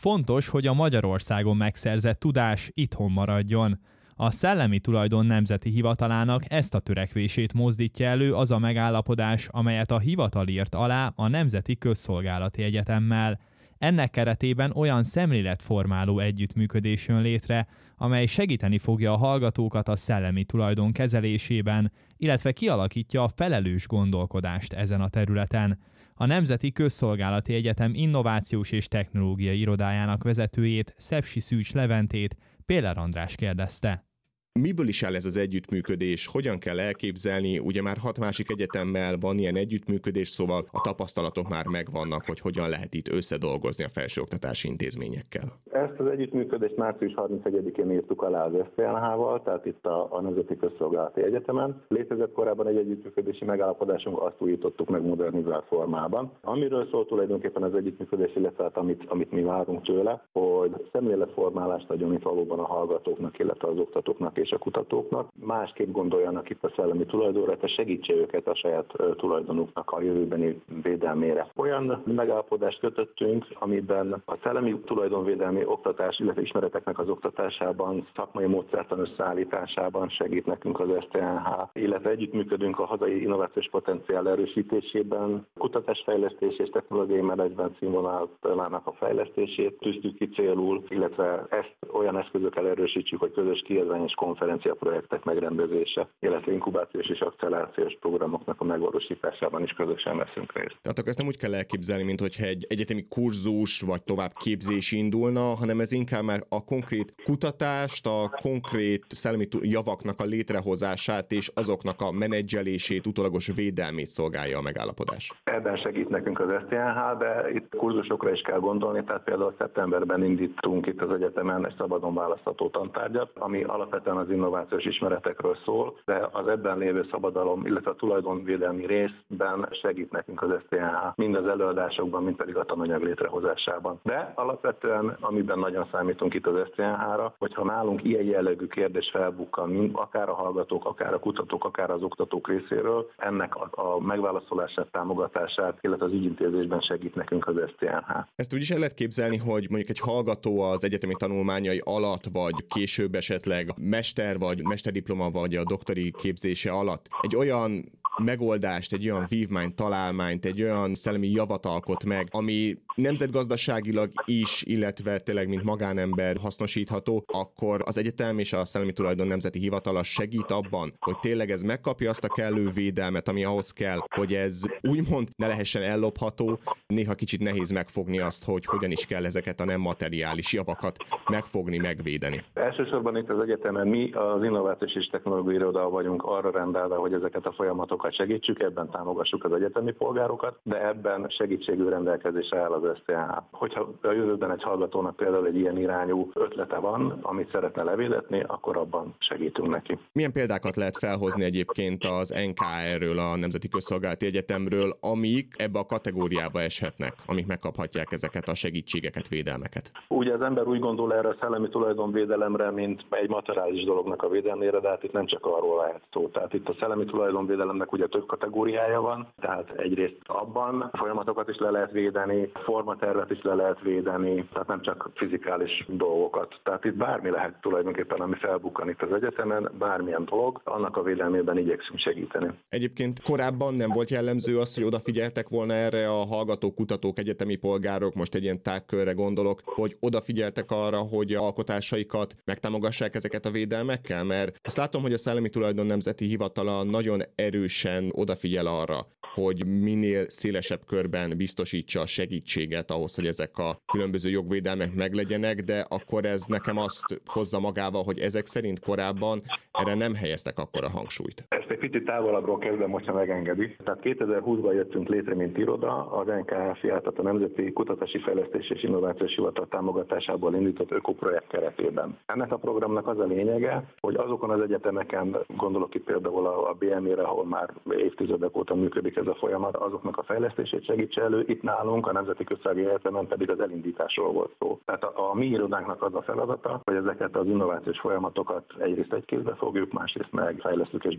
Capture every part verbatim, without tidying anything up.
Fontos, hogy a Magyarországon megszerzett tudás itthon maradjon. A Szellemi Tulajdon Nemzeti Hivatalának ezt a törekvését mozdítja elő az a megállapodás, amelyet a hivatal írt alá a Nemzeti Közszolgálati Egyetemmel. Ennek keretében olyan szemléletformáló együttműködés jön létre, amely segíteni fogja a hallgatókat a szellemi tulajdon kezelésében, illetve kialakítja a felelős gondolkodást ezen a területen. A Nemzeti Közszolgálati Egyetem Innovációs és Technológiai Irodájának vezetőjét, Szepsi Szűcs Leventét Péller András kérdezte. Miből is áll ez az együttműködés? Hogyan kell elképzelni? Ugye már hat másik egyetemmel van ilyen együttműködés, szóval a tapasztalatok már megvannak, hogy hogyan lehet itt összedolgozni a felsőoktatási intézményekkel. Ezt az együttműködést március harmincegyedikén írtuk alá az es té en há-val, tehát itt a, a Nemzeti Közszolgálati Egyetemen. Létezett korábban egy együttműködési megállapodásunk, azt újítottuk meg modernizált formában. Amiről szól tulajdonképpen az együttműködés, illetve amit, amit mi várunk tőle, hogy szemléletformálást adjon itt valóban a hallgatóknak, illetve az oktatóknak és a kutatóknak. Másképp gondoljanak itt a szellemi tulajdonra, tehát segítse őket a saját tulajdonuknak a jövőbeni védelmére. Olyan megállapodást kötöttünk, amiben a szellemi tulajdonvédelmi oktatás, illetve ismereteknek az oktatásában, szakmai módszertan összeállításában segít nekünk az es té en há, illetve együttműködünk a hazai innovációs potenciál erősítésében, kutatásfejlesztés és technológiai menedzsment színvonalának a fejlesztését tűztük ki célul, illetve ezt olyan eszközökkel erősítsük, hogy közös kiadványos konferenciaprojektek megrendezése, illetve inkubációs és akcelerációs programoknak a megvalósításában is közösen veszünk részt. Tehát akkor ezt nem úgy kell elképzelni, mint hogyha egy egyetemi kurzus vagy továbbképzés indulna, hanem ez inkább már a konkrét kutatást, a konkrét szellemi javaknak a létrehozását és azoknak a menedzselését, utólagos védelmét szolgálja a megállapodás. Ebben segít nekünk az es té en há, de itt kurzusokra is kell gondolni, tehát például szeptemberben indítunk itt az egyetemen egy szabadon választható tantárgyat, ami alapvetően az innovációs ismeretekről szól, de az ebben lévő szabadalom, illetve a tulajdonvédelmi részben segít nekünk az es té en há, mind az előadásokban, mind pedig a tananyag létrehozásában. De alapvetően, amiben nagyon számítunk itt az es té en há-ra, hogyha nálunk ilyen jellegű kérdés felbukkan, mind akár a hallgatók, akár a kutatók, akár az oktatók részéről, ennek a, a megválaszolását, támogatását, illetve az ügyintézésben segít nekünk az es té en há. Ezt úgy is el lehet képzelni, hogy mondjuk egy hallgató az egyetemi tanulmányai alatt, vagy később esetleg mester, vagy mesterdiploma, vagy a doktori képzése alatt egy olyan megoldást, egy olyan vívmányt, találmányt, egy olyan szellemi javat alkot meg, ami nemzetgazdaságilag is, illetve tényleg mint magánember hasznosítható, akkor az egyetem és a Szellemi Tulajdon Nemzeti Hivatala segít abban, hogy tényleg ez megkapja azt a kellő védelmet, ami ahhoz kell, hogy ez úgymond ne lehessen ellopható. Néha kicsit nehéz megfogni azt, hogy hogyan is kell ezeket a nem materiális javakat megfogni, megvédeni. Elsősorban itt az egyetemen mi az Innovációs és Technológiai Iroda vagyunk arra rendelve, hogy ezeket a folyamatokat segítsük, ebben támogassuk az egyetemi polgárokat, de ebben segítségű rendelkezésre áll az es té en há. Hogyha a jövőben egy hallgatónak például egy ilyen irányú ötlete van, amit szeretne levédetni, akkor abban segítünk neki. Milyen példákat lehet felhozni egyébként az en ká er-ről, a Nemzeti Közszolgálati Egyetemről, amik ebbe a kategóriába eshetnek, amik megkaphatják ezeket a segítségeket, védelmeket? Ugye az ember úgy gondol erre a szellemi tulajdonvédelemre, mint egy materiális dolognak a védelmére, de hát itt nem csak arról lehet szó. Tehát itt a szellemi tulajdonvédelemnek ugye több kategóriája van, tehát egyrészt abban folyamatokat is le lehet védeni, formatervet is le lehet védeni, tehát nem csak fizikális dolgokat. Tehát itt bármi lehet tulajdonképpen, ami felbukkan itt az egyetemen, bármilyen dolog, annak a védelmében igyekszünk segíteni. Egyébként korábban nem volt jellemző az, hogy odafigyeltek volna erre a hallgatók, kutatók, egyetemi polgárok, most egy ilyen tágkörre gondolok, hogy odafigyeltek arra, hogy alkotásaikat megtámogassák ezeket a védelmekkel, mert azt látom, hogy a Szellemi Tulajdon Nemzeti Hivatala nagyon erősen odafigyel arra, hogy minél szélesebb körben biztosítsa a segítséget ahhoz, hogy ezek a különböző jogvédelmek meglegyenek, de akkor ez nekem azt hozza magával, hogy ezek szerint korábban erre nem helyeztek akkora hangsúlyt. Ezt egy picit távolabbról kezdem, hogyha megengedi. Tehát kétezer-húszban jöttünk létre, mint iroda, az en ká ef, tehát a Nemzeti Kutatási Fejlesztés és Innovációs Hivatal támogatásából indított ökoprojekt keretében. Ennek a programnak az a lényege, hogy azokon az egyetemeken, gondolok itt például a bé em é-re, ahol már évtizedek óta működik ez a folyamat, azoknak a fejlesztését segítse elő. Itt nálunk a Nemzeti Közszolgálati Egyetemen pedig az elindításról volt szó. Tehát a, a mi irodánknak az a feladata, hogy ezeket az innovációs folyamatokat egyrészt egy kézbe fogjuk, másrészt meg fejlesztjük és beindítsuk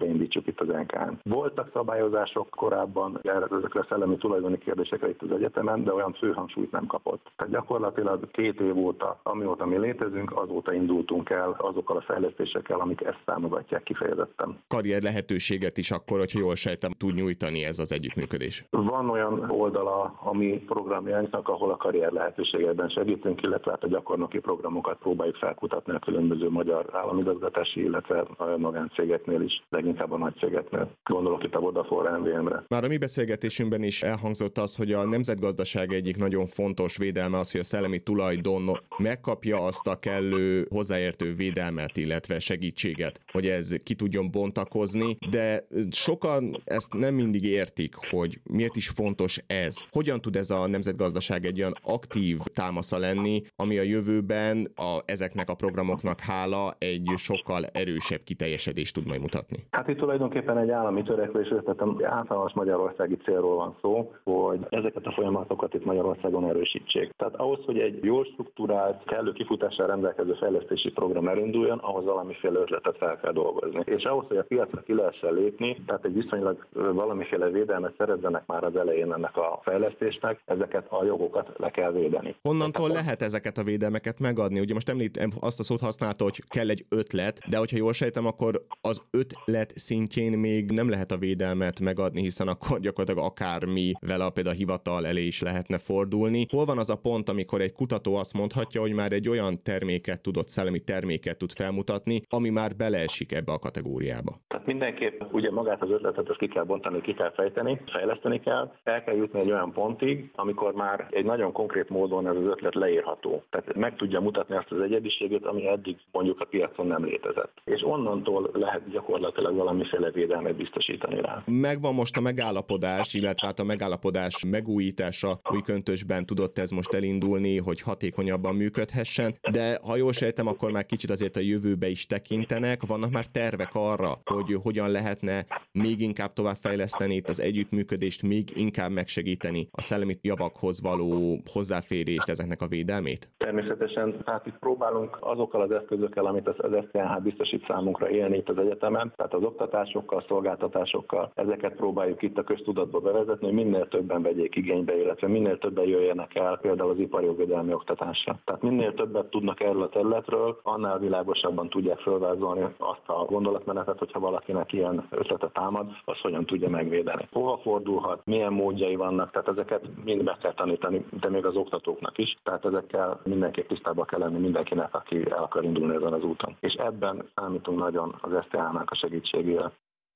oktatjuk itt az en ká en. Voltak szabályozások korábban ezekre a szellemi tulajdoni kérdésekre itt az egyetemen, de olyan főhangsúlyt nem kapott. Tehát gyakorlatilag két év óta, amióta mi létezünk, azóta indultunk el azokkal a fejlesztésekkel, amik ezt támogatják kifejezetten. Karrier lehetőséget is akkor, hogyha jól sejtem, tud nyújtani ez az együttműködés. Van olyan oldala a mi programjainknak, ahol a karrier lehetőségekben segítünk, illetve hát a gyakornoki programokat próbáljuk felkutatni a különböző magyar államigazgatási, illetve a magáncégeknél is, leginkább a nagy cégeknél. Gondolok itt a Vodafone em vé em-re. Már a mi beszélgetésünkben is elhangzott az, hogy a nemzetgazdaság egyik nagyon fontos védelme az, hogy a szellemi tulajdon megkapja azt a kellő hozzáértő védelmet, illetve segítséget, hogy ez ki tudjon bontakozni, de sokan ezt nem mindig értik, hogy miért is fontos ez. Hogyan tud ez a nemzetgazdaság egy olyan aktív támasza lenni, ami a jövőben a, ezeknek a programoknak hála egy sokkal erősebb kiteljesedést tud majd mutatni? Hát itt tulajdonképpen egy állami törekvés, tehát általános magyarországi célról van szó, hogy ezeket a folyamatokat itt Magyarországon erősítsék. Tehát ahhoz, hogy egy jól struktúrált, kellő kifutással rendelkező fejlesztési program elinduljon, ahhoz valamiféle ötletet fel kell dolgozni. És ahhoz, hogy a piacra ki lehessen lépni, tehát egy viszonylag valamiféle védelmet szerezzenek már az elején ennek a fejlesztésnek, ezeket a jogokat le kell védeni. Honnantól lehet ezeket a védelmeket megadni? Ugye most említem, azt a szót használta, hogy kell egy ötlet, de hogyha jól sejtem, akkor az ötlet szintjén még nem lehet a védelmet megadni, hiszen akkor gyakorlatilag akármivel a például a hivatal elé is lehetne fordulni. Hol van az a pont, amikor egy kutató azt mondhatja, hogy már egy olyan terméket tudott, szellemi terméket tud felmutatni, ami már beleesik ebbe a kategóriába? Tehát mindenképp ugye magát az ötletet ezt ki kell bontani, ki kell fejteni, fejleszteni kell, el kell jutni egy olyan pontig, amikor már egy nagyon konkrét módon ez az ötlet leírható. Tehát meg tudja mutatni azt az egyediségét, ami eddig mondjuk a piacon nem létezett. És onnantól lehet gyakorlatilag valamiféle védelmet biztosítani rá. Megvan most a megállapodás, illetve hát a megállapodás megújítása új köntösben tudott ez most elindulni, hogy hatékonyabban működhessen, de ha jól sejtem, akkor már kicsit azért a jövőbe is tekintenek, vannak már tervek arra, hogy hogyan lehetne még inkább továbbfejleszteni itt az együttműködést, még inkább megsegíteni a szellemi javakhoz való hozzáférést, ezeknek a védelmét? Természetesen, hát itt próbálunk azokkal az eszközökkel, amit az es zé en há biztosít számunkra élni itt az egyetemen, tehát az oktatásokkal, szolgáltatásokkal, ezeket próbáljuk itt a köztudatba bevezetni, hogy minél többen vegyék igénybe, illetve minél többen jöjjenek el például az iparjogvédelmi oktatásra. Tehát minél többet tudnak erről a területről, annál világosabban tudják fölvázolni azt a gondolatmenetet, hogyha valakinek ilyen ötlete támad, az hogyan tudja megvédeni. Hova fordulhat, milyen módjai vannak, tehát ezeket mind meg kell tanítani, de még az oktatóknak is. Tehát ezekkel mindenképp tisztában kell lenni mindenkinek, aki el akar indulni ezen az úton. És ebben számítunk nagyon az es té á-nak a segítségére.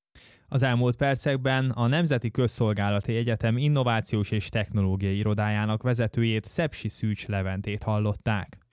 Az elmúlt percekben a Nemzeti Közszolgálati Egyetem Innovációs és Technológiai Irodájának vezetőjét, Szepsi Szűcs Leventét hallották.